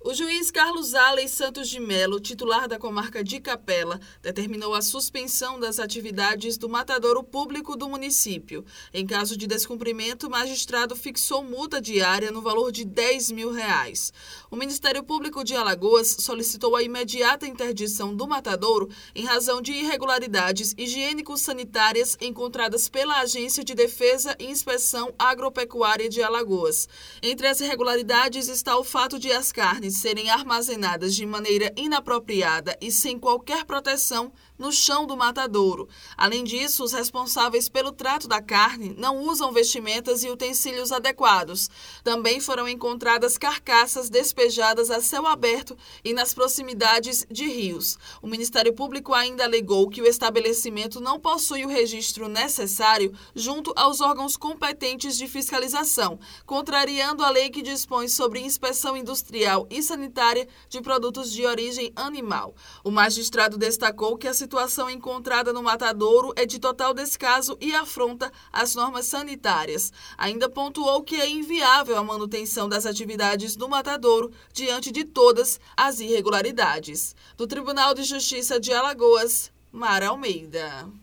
O juiz Carlos Allen Santos de Melo, titular da comarca de Capela, determinou a suspensão das atividades do matadouro público do município. Em caso de descumprimento, o magistrado fixou multa diária no valor de R$10 mil. O Ministério Público de Alagoas solicitou a imediata interdição do matadouro em razão de irregularidades higiênico-sanitárias encontradas pela Agência de Defesa e Inspeção Agropecuária de Alagoas. Entre as irregularidades está o fato de as carnes serem armazenadas de maneira inapropriada e sem qualquer proteção no chão do matadouro. Além disso, os responsáveis pelo trato da carne não usam vestimentas e utensílios adequados. Também foram encontradas carcaças despejadas a céu aberto e nas proximidades de rios. O Ministério Público ainda alegou que o estabelecimento não possui o registro necessário junto aos órgãos competentes de fiscalização, contrariando a lei que dispõe sobre inspeção industrial e sanitária de produtos de origem animal. O magistrado destacou que a situação encontrada no matadouro é de total descaso e afronta as normas sanitárias. Ainda pontuou que é inviável a manutenção das atividades do matadouro diante de todas as irregularidades. Do Tribunal de Justiça de Alagoas, Mara Almeida.